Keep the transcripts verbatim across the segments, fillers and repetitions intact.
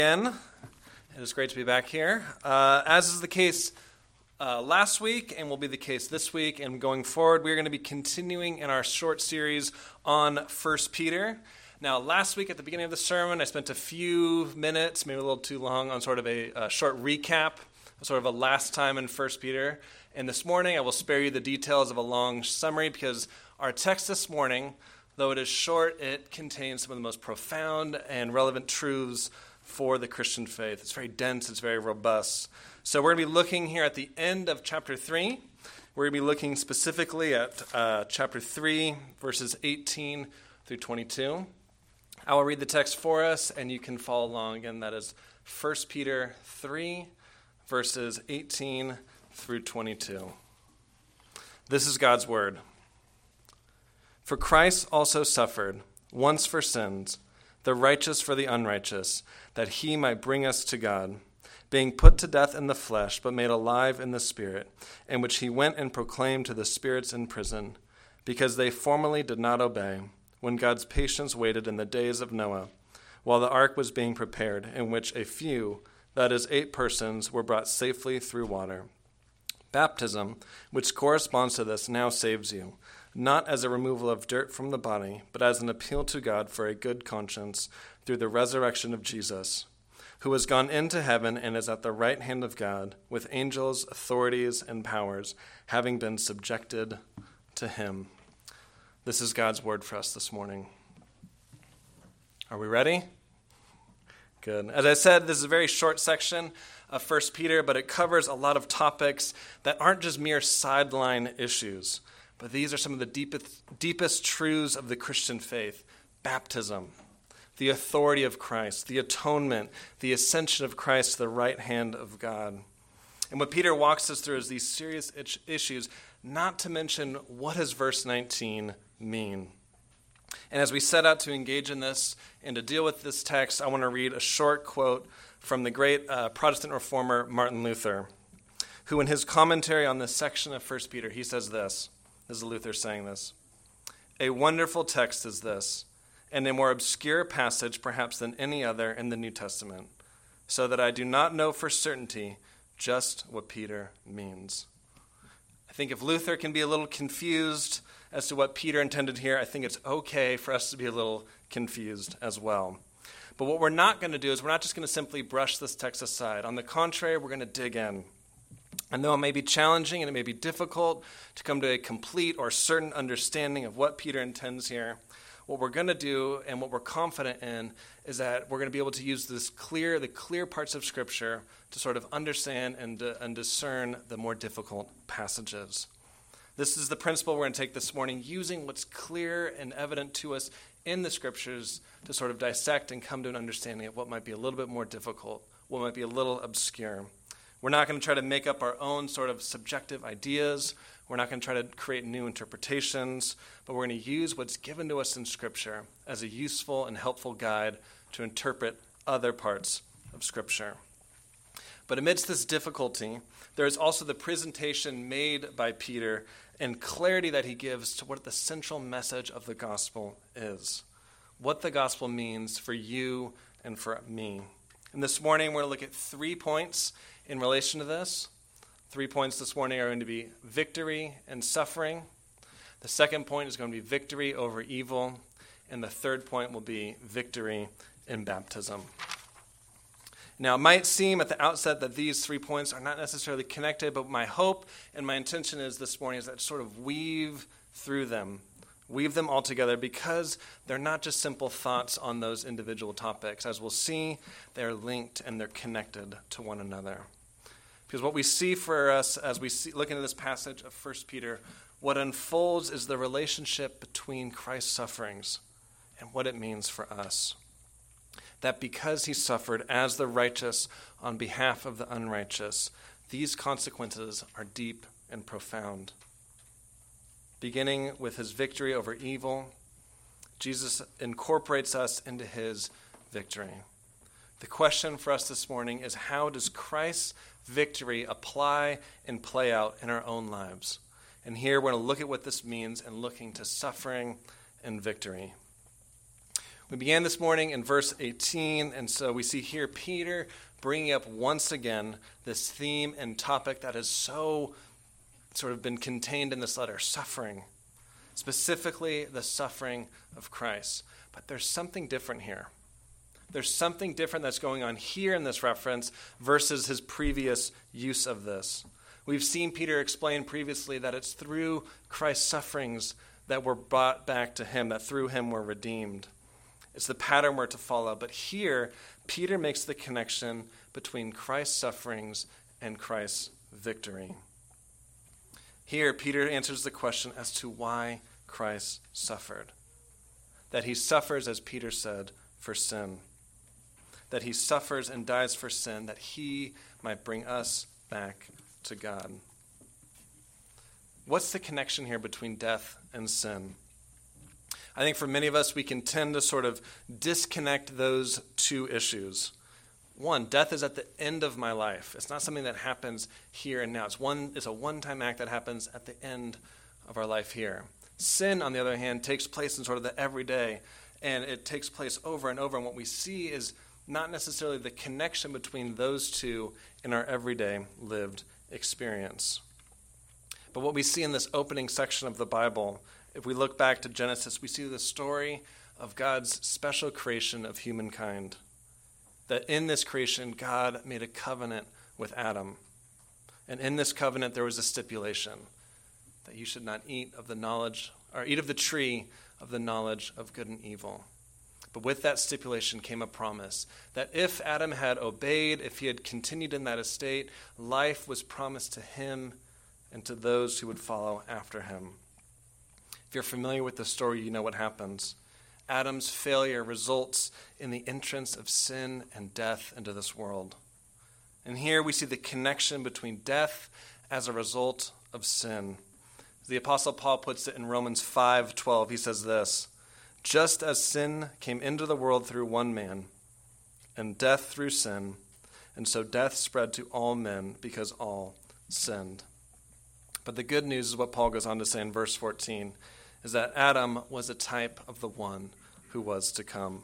Again, it is great to be back here. Uh, as is the case uh, last week and will be the case this week and going forward, we're going to be continuing in our short series on First Peter. Now, last week at the beginning of the sermon, I spent a few minutes, maybe a little too long, on sort of a, a short recap, sort of a last time in First Peter. And this morning, I will spare you the details of a long summary because our text this morning, though it is short, it contains some of the most profound and relevant truths for the Christian faith. It's very dense, it's very robust. So we're going to be looking here at the end of chapter three. We're going to be looking specifically at uh, chapter three, verses eighteen through twenty-two. I will read the text for us, and you can follow along. Again, that is First Peter three, verses eighteen through twenty-two. This is God's word. For Christ also suffered once for sins, the righteous for the unrighteous, that he might bring us to God, being put to death in the flesh, but made alive in the Spirit, in which he went and proclaimed to the spirits in prison, because they formerly did not obey, when God's patience waited in the days of Noah, while the ark was being prepared, in which a few, that is, eight persons, were brought safely through water. Baptism, which corresponds to this, now saves you, not as a removal of dirt from the body, but as an appeal to God for a good conscience through the resurrection of Jesus, who has gone into heaven and is at the right hand of God, with angels, authorities, and powers, having been subjected to him. This is God's word for us this morning. Are we ready? Good. As I said, this is a very short section of First Peter, but it covers a lot of topics that aren't just mere sideline issues, but these are some of the deepest, deepest truths of the Christian faith. Baptism, the authority of Christ, the atonement, the ascension of Christ to the right hand of God. And what Peter walks us through is these serious issues, not to mention what does verse nineteen mean. And as we set out to engage in this and to deal with this text, I want to read a short quote from the great uh, Protestant reformer Martin Luther, who in his commentary on this section of First Peter, he says this. This is Luther saying this. A wonderful text is this, and a more obscure passage perhaps than any other in the New Testament, so that I do not know for certainty just what Peter means. I think if Luther can be a little confused as to what Peter intended here, I think it's okay for us to be a little confused as well. But what we're not going to do is we're not just going to simply brush this text aside. On the contrary, we're going to dig in. And though it may be challenging and it may be difficult to come to a complete or certain understanding of what Peter intends here, what we're going to do and what we're confident in is that we're going to be able to use this clear, the clear parts of Scripture to sort of understand and, uh, and discern the more difficult passages. This is the principle we're going to take this morning, using what's clear and evident to us in the Scriptures to sort of dissect and come to an understanding of what might be a little bit more difficult, what might be a little obscure. We're not going to try to make up our own sort of subjective ideas. We're not going to try to create new interpretations, but we're going to use what's given to us in Scripture as a useful and helpful guide to interpret other parts of Scripture. But amidst this difficulty, there is also the presentation made by Peter and clarity that he gives to what the central message of the gospel is, what the gospel means for you and for me. And this morning, we're going to look at three points in relation to this. Three points this morning are going to be victory and suffering. The second point is going to be victory over evil. And the third point will be victory in baptism. Now, it might seem at the outset that these three points are not necessarily connected, but my hope and my intention is this morning is that sort of weave through them, weave them all together, because they're not just simple thoughts on those individual topics. As we'll see, they're linked and they're connected to one another. Because what we see for us as we see, look into this passage of First Peter, what unfolds is the relationship between Christ's sufferings and what it means for us. That because he suffered as the righteous on behalf of the unrighteous, these consequences are deep and profound. Beginning with his victory over evil, Jesus incorporates us into his victory. The question for us this morning is, how does Christ's victory apply and play out in our own lives? And here we're going to look at what this means and looking to suffering and victory. We began this morning in verse eighteen, and so we see here Peter bringing up once again this theme and topic that has so sort of been contained in this letter, suffering, specifically the suffering of Christ. But there's something different here. There's something different that's going on here in this reference versus his previous use of this. We've seen Peter explain previously that it's through Christ's sufferings that we're brought back to him, that through him we're redeemed. It's the pattern we're to follow. But here, Peter makes the connection between Christ's sufferings and Christ's victory. Here, Peter answers the question as to why Christ suffered. That he suffers, as Peter said, for sin. That he suffers and dies for sin, that he might bring us back to God. What's the connection here between death and sin? I think for many of us, we can tend to sort of disconnect those two issues. One, death is at the end of my life. It's not something that happens here and now. It's one. It's a one-time act that happens at the end of our life here. Sin, on the other hand, takes place in sort of the everyday, and it takes place over and over. And what we see is not necessarily the connection between those two in our everyday lived experience. But what we see in this opening section of the Bible, if we look back to Genesis, we see the story of God's special creation of humankind. That in this creation, God made a covenant with Adam. And in this covenant, there was a stipulation that you should not eat of the knowledge, or eat of the tree of the knowledge of good and evil. But with that stipulation came a promise that if Adam had obeyed, if he had continued in that estate, life was promised to him and to those who would follow after him. If you're familiar with the story, you know what happens. Adam's failure results in the entrance of sin and death into this world. And here we see the connection between death as a result of sin. The Apostle Paul puts it in Romans five twelve. He says this, "Just as sin came into the world through one man, and death through sin, and so death spread to all men because all sinned." But the good news is what Paul goes on to say in verse fourteen, is that Adam was a type of the one who was to come.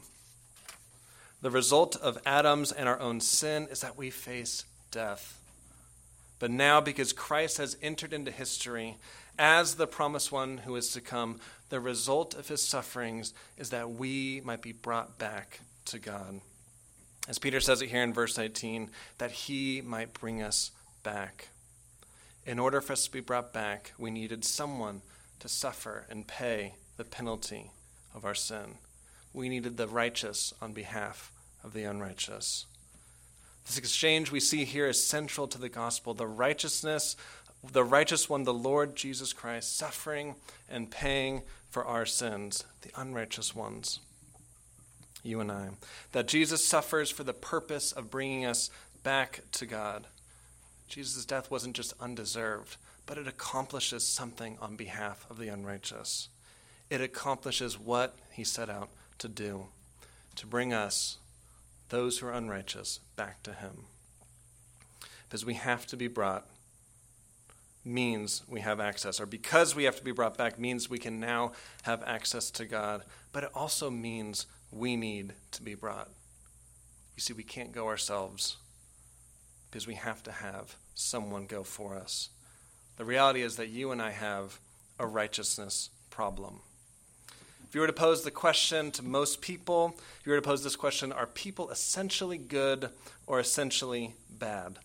The result of Adam's and our own sin is that we face death. But now, because Christ has entered into history as the promised one who is to come, the result of his sufferings is that we might be brought back to God. As Peter says it here in verse eighteen, that he might bring us back. In order for us to be brought back, we needed someone to suffer and pay the penalty of our sin. We needed the righteous on behalf of the unrighteous. This exchange we see here is central to the gospel. The righteousness, the righteous one, the Lord Jesus Christ, suffering and paying for our sins, the unrighteous ones, you and I. That Jesus suffers for the purpose of bringing us back to God. Jesus' death wasn't just undeserved, but it accomplishes something on behalf of the unrighteous. It accomplishes what he set out to do, to bring us, those who are unrighteous, back to him. Because we have to be brought means we have access, or because we have to be brought back means we can now have access to God, but it also means we need to be brought. You see, we can't go ourselves because we have to have someone go for us. The reality is that you and I have a righteousness problem. If you were to pose the question to most people, if you were to pose this question, are people essentially good or essentially bad?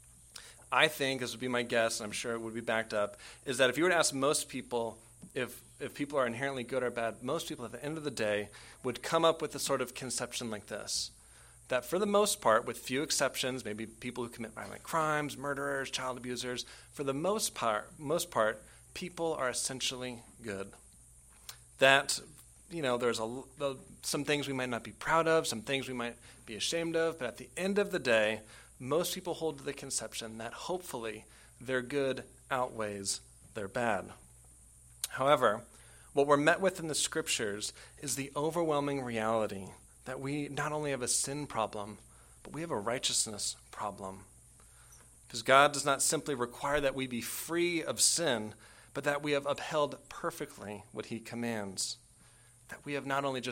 I think, this would be my guess, and I'm sure it would be backed up, is that if you were to ask most people if, if people are inherently good or bad, most people at the end of the day would come up with a sort of conception like this. That for the most part, with few exceptions, maybe people who commit violent crimes, murderers, child abusers, for the most part, most part, people are essentially good. That, you know, there's a, some things we might not be proud of, some things we might be ashamed of, but at the end of the day, most people hold to the conception that hopefully their good outweighs their bad. However, what we're met with in the scriptures is the overwhelming reality that we not only have a sin problem, but we have a righteousness problem. Because God does not simply require that we be free of sin, but that we have upheld perfectly what he commands. That we have not only just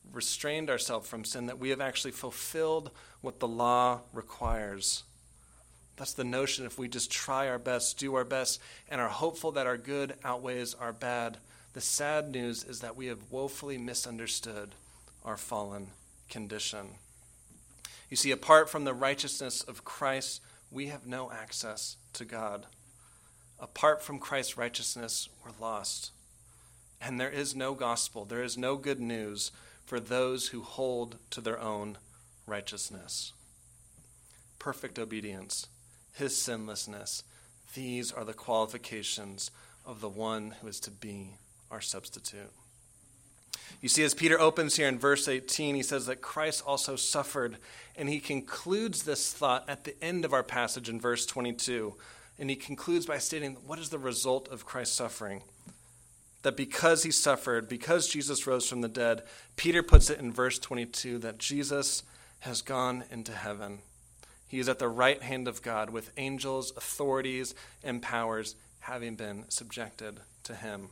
restrained ourselves from sin, that we have actually fulfilled what the law requires. That's the notion. If we just try our best, do our best, and are hopeful that our good outweighs our bad, the sad news is that we have woefully misunderstood our fallen condition. You see, apart from the righteousness of Christ, we have no access to God. Apart from Christ's righteousness, we're lost. And there is no gospel, there is no good news for those who hold to their own righteousness. Perfect obedience, his sinlessness, these are the qualifications of the one who is to be our substitute. You see, as Peter opens here in verse eighteen, he says that Christ also suffered, and he concludes this thought at the end of our passage in verse twenty-two. And he concludes by stating, what is the result of Christ's suffering? That because he suffered, because Jesus rose from the dead, Peter puts it in verse twenty-two that Jesus has gone into heaven. He is at the right hand of God with angels, authorities, and powers having been subjected to him.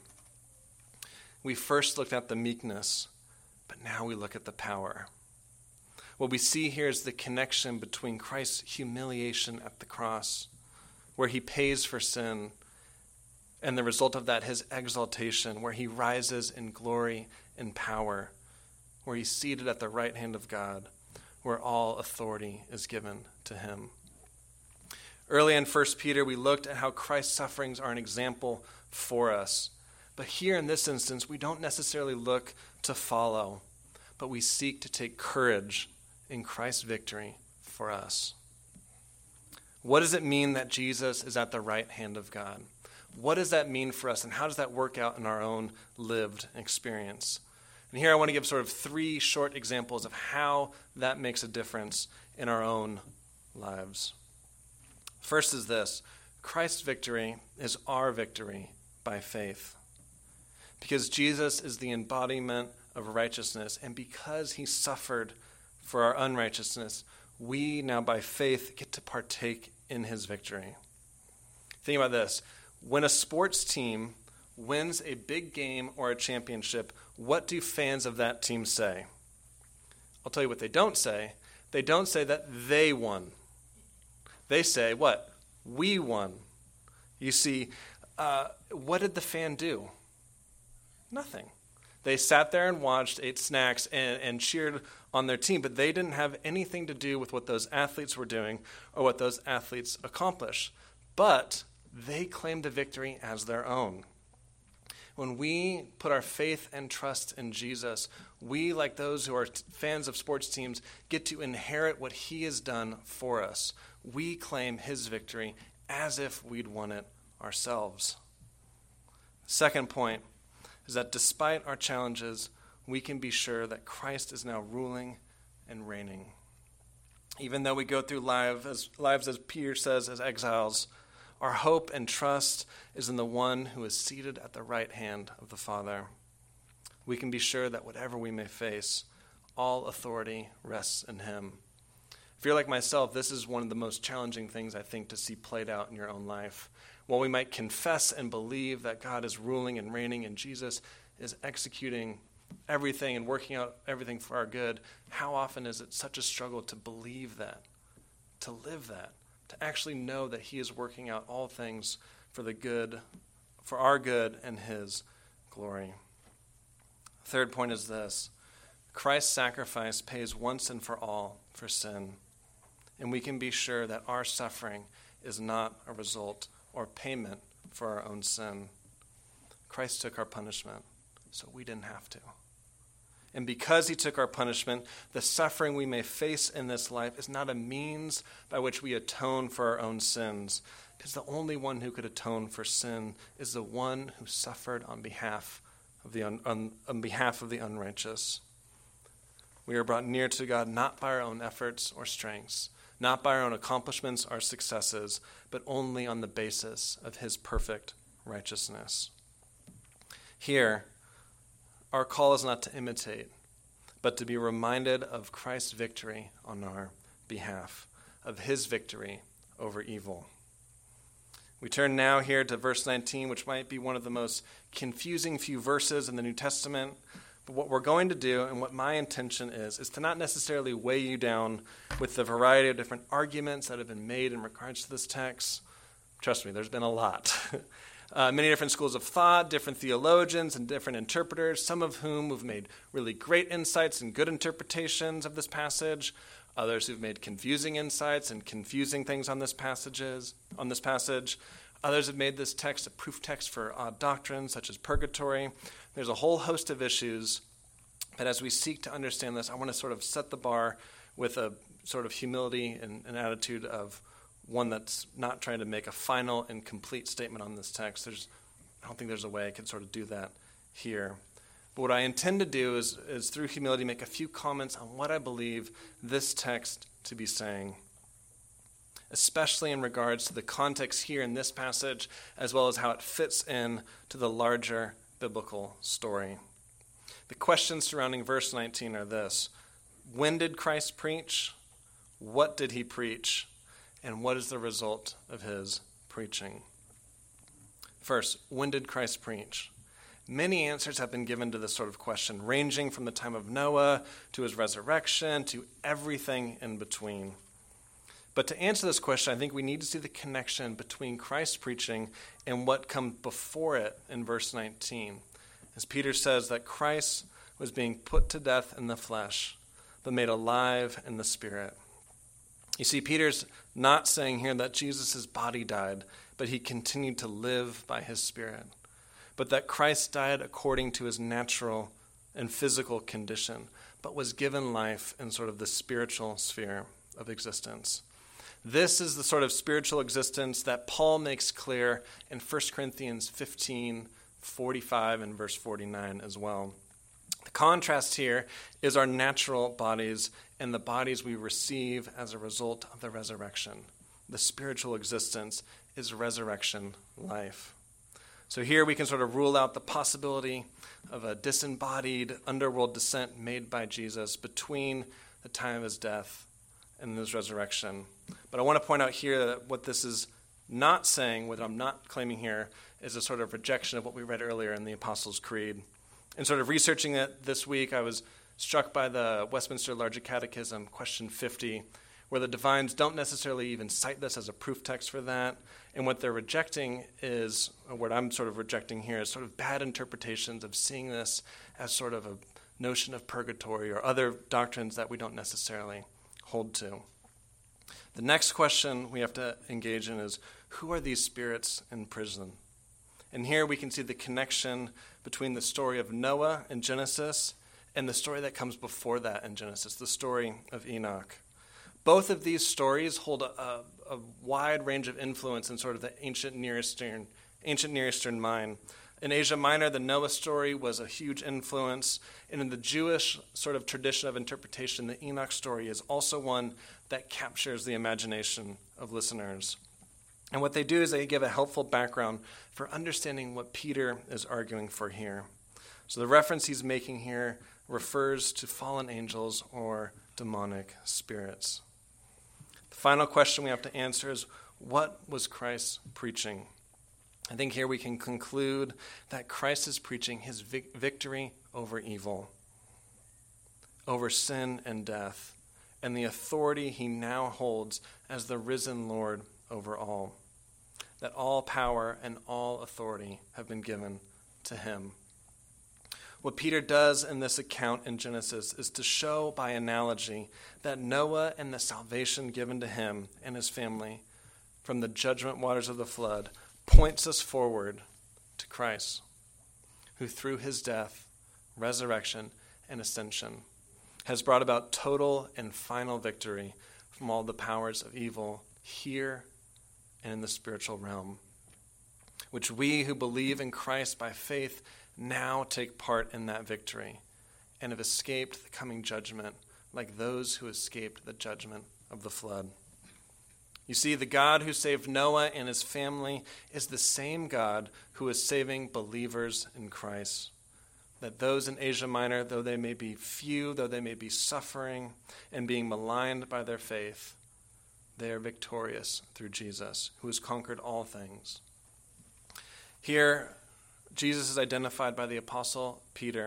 We first looked at the meekness, but now we look at the power. What we see here is the connection between Christ's humiliation at the cross, where he pays for sin, and the result of that, his exaltation, where he rises in glory and power, where he's seated at the right hand of God, where all authority is given to him. Early in First Peter, we looked at how Christ's sufferings are an example for us. But here in this instance, we don't necessarily look to follow, but we seek to take courage in Christ's victory for us. What does it mean that Jesus is at the right hand of God? What does that mean for us, and how does that work out in our own lived experience? And here I want to give sort of three short examples of how that makes a difference in our own lives. First is this: Christ's victory is our victory by faith. Because Jesus is the embodiment of righteousness, and because he suffered for our unrighteousness, we now by faith get to partake in his victory. Think about this. When a sports team wins a big game or a championship, what do fans of that team say? I'll tell you what they don't say. They don't say that they won. They say, what? We won. You see, uh, what did the fan do? Nothing. They sat there and watched, ate snacks, and, and cheered on their team, but they didn't have anything to do with what those athletes were doing or what those athletes accomplished. But they claimed a victory as their own. When we put our faith and trust in Jesus, we, like those who are t- fans of sports teams, get to inherit what he has done for us. We claim his victory as if we'd won it ourselves. Second point is that despite our challenges, we can be sure that Christ is now ruling and reigning. Even though we go through life as, lives, as Peter says, as exiles, our hope and trust is in the one who is seated at the right hand of the Father. We can be sure that whatever we may face, all authority rests in him. If you're like myself, this is one of the most challenging things I think to see played out in your own life. While we might confess and believe that God is ruling and reigning and Jesus is executing everything and working out everything for our good, how often is it such a struggle to believe that, to live that, to actually know that he is working out all things for the good, for our good and his glory. Third point is this: Christ's sacrifice pays once and for all for sin, and we can be sure that our suffering is not a result or payment for our own sin. Christ took our punishment, so we didn't have to. And because he took our punishment, the suffering we may face in this life is not a means by which we atone for our own sins, because the only one who could atone for sin is the one who suffered on behalf of the un, un, on behalf of the unrighteous. We are brought near to God not by our own efforts or strengths, not by our own accomplishments or successes, but only on the basis of his perfect righteousness. Here, our call is not to imitate, but to be reminded of Christ's victory on our behalf, of his victory over evil. We turn now here to verse nineteen, which might be one of the most confusing few verses in the New Testament, But what we're going to do, and what my intention is, is to not necessarily weigh you down with the variety of different arguments that have been made in regards to this text. Trust me, there's been a lot. uh, many different schools of thought, different theologians, and different interpreters, some of whom have made really great insights and good interpretations of this passage, others who've made confusing insights and confusing things on this passages, on this passage. Others have made this text a proof text for odd doctrines, such as purgatory. There's a whole host of issues, but as we seek to understand this, I want to sort of set the bar with a sort of humility and an attitude of one that's not trying to make a final and complete statement on this text. There's, I don't think there's a way I could sort of do that here. But what I intend to do is, is through humility, make a few comments on what I believe this text to be saying, especially in regards to the context here in this passage, as well as how it fits in to the larger biblical story. The questions surrounding verse nineteen are this: when did Christ preach? What did he preach? And what is the result of his preaching? First, when did Christ preach? Many answers have been given to this sort of question, ranging from the time of Noah to his resurrection to everything in between. But to answer this question, I think we need to see the connection between Christ's preaching and what comes before it in verse nineteen. As Peter says that Christ was being put to death in the flesh, but made alive in the spirit. You see, Peter's not saying here that Jesus' body died, but he continued to live by his spirit. But that Christ died according to his natural and physical condition, but was given life in sort of the spiritual sphere of existence. This is the sort of spiritual existence that Paul makes clear in First Corinthians fifteen, forty-five, and verse forty-nine as well. The contrast here is our natural bodies and the bodies we receive as a result of the resurrection. The spiritual existence is resurrection life. So here we can sort of rule out the possibility of a disembodied underworld descent made by Jesus between the time of his death and his resurrection. But I want to point out here that what this is not saying, what I'm not claiming here, is a sort of rejection of what we read earlier in the Apostles' Creed. In sort of researching it this week, I was struck by the Westminster Larger Catechism, question fifty, where the divines don't necessarily even cite this as a proof text for that. And what they're rejecting is, or what I'm sort of rejecting here, is sort of bad interpretations of seeing this as sort of a notion of purgatory or other doctrines that we don't necessarily hold to. The next question we have to engage in is, who are these spirits in prison? And here we can see the connection between the story of Noah in Genesis and the story that comes before that in Genesis, the story of Enoch. Both of these stories hold a, a, a wide range of influence in sort of the ancient Near Eastern, ancient Near Eastern mind. In Asia Minor, the Noah story was a huge influence, and in the Jewish sort of tradition of interpretation, the Enoch story is also one that captures the imagination of listeners. And what they do is they give a helpful background for understanding what Peter is arguing for here. So the reference he's making here refers to fallen angels or demonic spirits. The final question we have to answer is, what was Christ preaching? I think here we can conclude that Christ is preaching his vic- victory over evil, over sin and death, and the authority he now holds as the risen Lord over all. That all power and all authority have been given to him. What Peter does in this account in Genesis is to show by analogy that Noah and the salvation given to him and his family from the judgment waters of the flood points us forward to Christ, who through his death, resurrection, and ascension has brought about total and final victory from all the powers of evil here and in the spiritual realm, which we who believe in Christ by faith now take part in that victory and have escaped the coming judgment like those who escaped the judgment of the flood. You see, the God who saved Noah and his family is the same God who is saving believers in Christ. That those in Asia Minor, though they may be few, though they may be suffering and being maligned by their faith, they are victorious through Jesus, who has conquered all things. Here, Jesus is identified by the Apostle Peter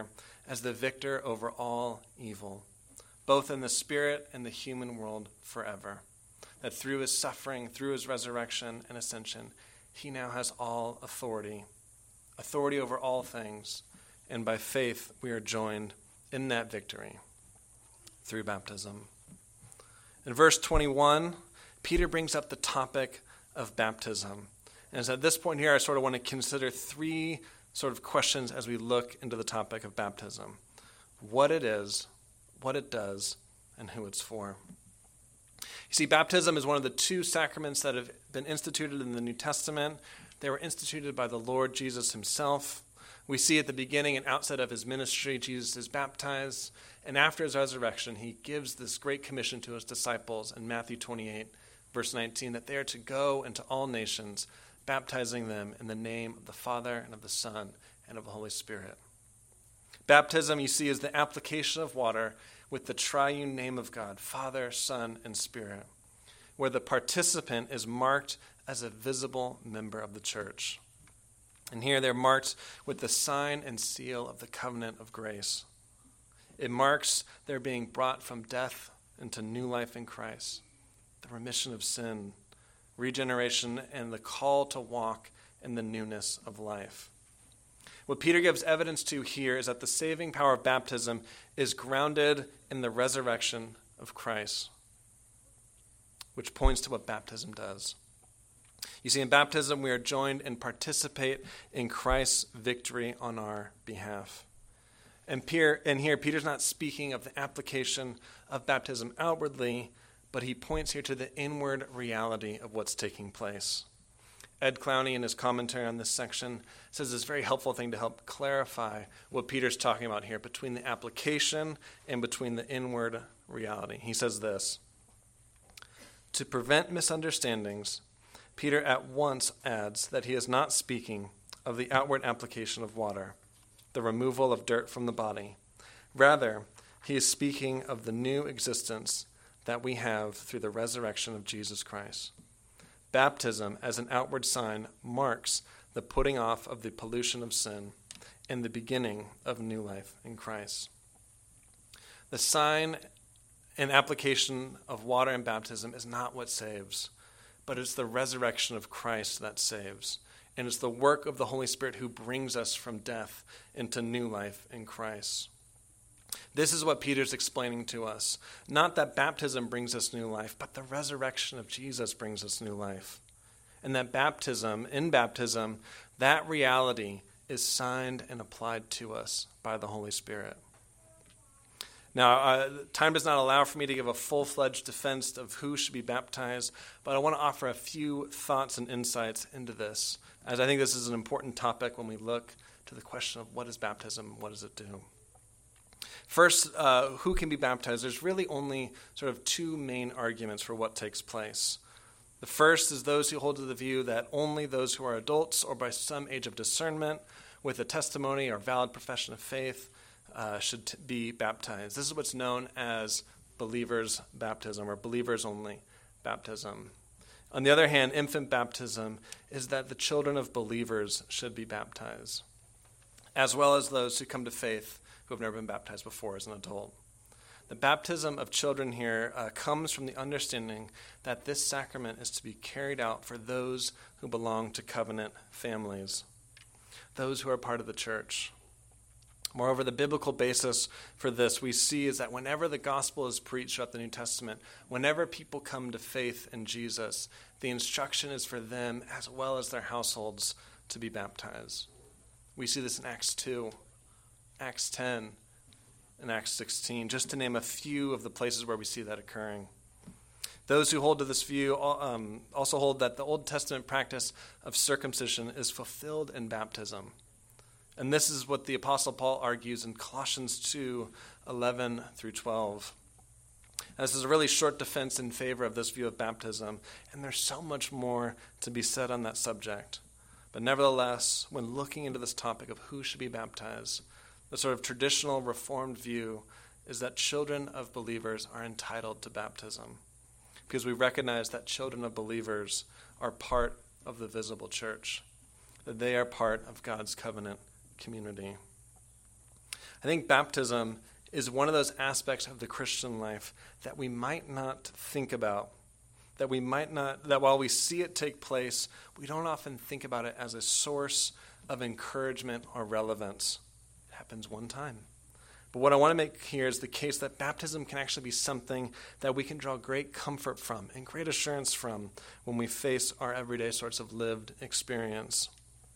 as the victor over all evil, both in the spirit and the human world forever. That through his suffering, through his resurrection and ascension, he now has all authority, authority over all things, and by faith we are joined in that victory through baptism. In verse twenty-one, Peter brings up the topic of baptism. And so at this point here, I sort of want to consider three sort of questions as we look into the topic of baptism. What it is, what it does, and who it's for. You see, baptism is one of the two sacraments that have been instituted in the New Testament. They were instituted by the Lord Jesus himself. We see at the beginning and outset of his ministry, Jesus is baptized. And after his resurrection, he gives this great commission to his disciples in Matthew twenty-eight, verse nineteen, that they are to go into all nations, baptizing them in the name of the Father and of the Son and of the Holy Spirit. Baptism, you see, is the application of water with the triune name of God, Father, Son, and Spirit, where the participant is marked as a visible member of the church. And here they're marked with the sign and seal of the covenant of grace. It marks their being brought from death into new life in Christ, the remission of sin, regeneration, and the call to walk in the newness of life. What Peter gives evidence to here is that the saving power of baptism is grounded in the resurrection of Christ, which points to what baptism does. You see, in baptism, we are joined and participate in Christ's victory on our behalf. And, Peter, and here, Peter's not speaking of the application of baptism outwardly, but he points here to the inward reality of what's taking place. Ed Clowney, in his commentary on this section, says this very helpful thing to help clarify what Peter's talking about here between the application and between the inward reality. He says this: to prevent misunderstandings, Peter at once adds that he is not speaking of the outward application of water, the removal of dirt from the body. Rather, he is speaking of the new existence that we have through the resurrection of Jesus Christ. Baptism, as an outward sign, marks the putting off of the pollution of sin and the beginning of new life in Christ. The sign and application of water and baptism is not what saves, but it's the resurrection of Christ that saves. And it's the work of the Holy Spirit who brings us from death into new life in Christ. This is what Peter's explaining to us. Not that baptism brings us new life, but the resurrection of Jesus brings us new life. And that baptism, in baptism, that reality is signed and applied to us by the Holy Spirit. Now, uh, time does not allow for me to give a full-fledged defense of who should be baptized, but I want to offer a few thoughts and insights into this, as I think this is an important topic when we look to the question of what is baptism, what does it do? First, uh, who can be baptized? There's really only sort of two main arguments for what takes place. The first is those who hold to the view that only those who are adults or by some age of discernment with a testimony or valid profession of faith uh, should t- be baptized. This is what's known as believers' baptism or believers-only baptism. On the other hand, infant baptism is that the children of believers should be baptized, as well as those who come to faith who have never been baptized before as an adult. The baptism of children here uh, comes from the understanding that this sacrament is to be carried out for those who belong to covenant families, those who are part of the church. Moreover, the biblical basis for this we see is that whenever the gospel is preached throughout the New Testament, whenever people come to faith in Jesus, the instruction is for them as well as their households to be baptized. We see this in Acts two, Acts ten, and Acts sixteen, just to name a few of the places where we see that occurring. Those who hold to this view um, also hold that the Old Testament practice of circumcision is fulfilled in baptism. And this is what the Apostle Paul argues in Colossians two, eleven through twelve. And this is a really short defense in favor of this view of baptism, and there's so much more to be said on that subject. But nevertheless, when looking into this topic of who should be baptized, the sort of traditional Reformed view is that children of believers are entitled to baptism because we recognize that children of believers are part of the visible church, that they are part of God's covenant community. I think baptism is one of those aspects of the Christian life that we might not think about, that we might not, that while we see it take place, we don't often think about it as a source of encouragement or relevance. It happens one time. But what I want to make here is the case that baptism can actually be something that we can draw great comfort from and great assurance from when we face our everyday sorts of lived experience.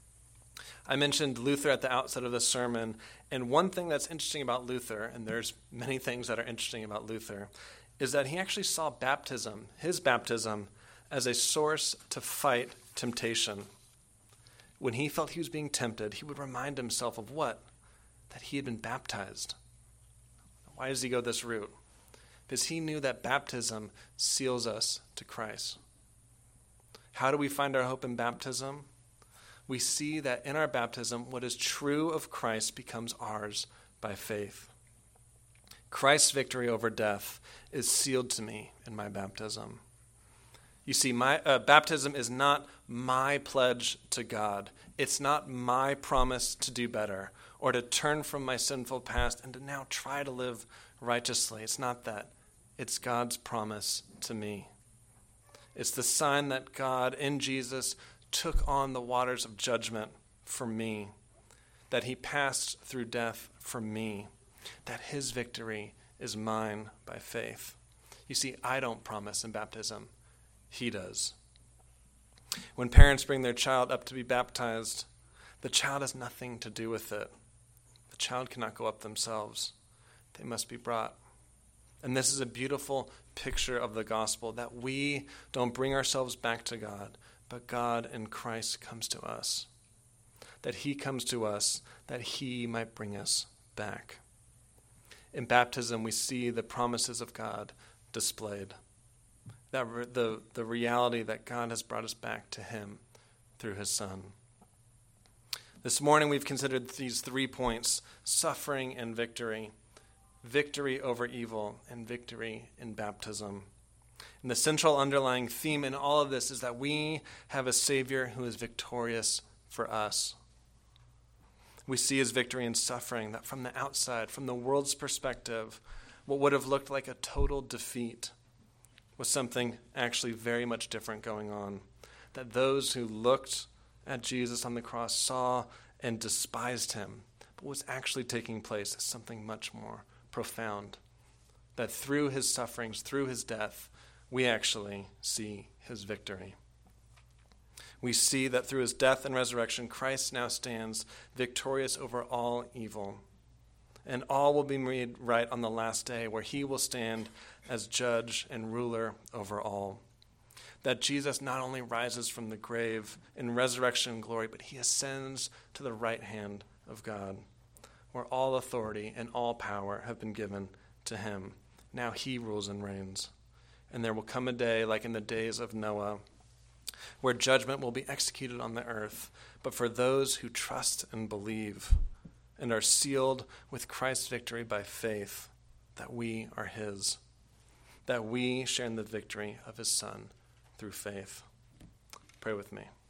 I mentioned Luther at the outset of the sermon, and one thing that's interesting about Luther, and there's many things that are interesting about Luther, is that he actually saw baptism, his baptism, as a source to fight temptation. When he felt he was being tempted, he would remind himself of what? That he had been baptized. Why does he go this route? Because he knew that baptism seals us to Christ. How do we find our hope in baptism? We see that in our baptism, what is true of Christ becomes ours by faith. Christ's victory over death is sealed to me in my baptism. You see, my uh, baptism is not my pledge to God. It's not my promise to do better or to turn from my sinful past and to now try to live righteously. It's not that. It's God's promise to me. It's the sign that God in Jesus took on the waters of judgment for me, that he passed through death for me, that his victory is mine by faith. You see, I don't promise in baptism. He does. When parents bring their child up to be baptized, the child has nothing to do with it. The child cannot go up themselves. They must be brought. And this is a beautiful picture of the gospel, that we don't bring ourselves back to God, but God in Christ comes to us. That he comes to us, that he might bring us back. In baptism, we see the promises of God displayed. That re- the, the reality that God has brought us back to him through his Son. This morning we've considered these three points: suffering and victory, victory over evil, and victory in baptism. And the central underlying theme in all of this is that we have a Savior who is victorious for us. We see his victory in suffering, that from the outside, from the world's perspective, what would have looked like a total defeat was something actually very much different going on. That those who looked at Jesus on the cross saw and despised him, but what's actually taking place is something much more profound. That through his sufferings, through his death, we actually see his victory. We see that through his death and resurrection, Christ now stands victorious over all evil. And all will be made right on the last day, where he will stand as judge and ruler over all. That Jesus not only rises from the grave in resurrection and glory, but he ascends to the right hand of God, where all authority and all power have been given to him. Now he rules and reigns. And there will come a day, like in the days of Noah, where judgment will be executed on the earth, but for those who trust and believe and are sealed with Christ's victory by faith, that we are his, that we share in the victory of his Son through faith. Pray with me.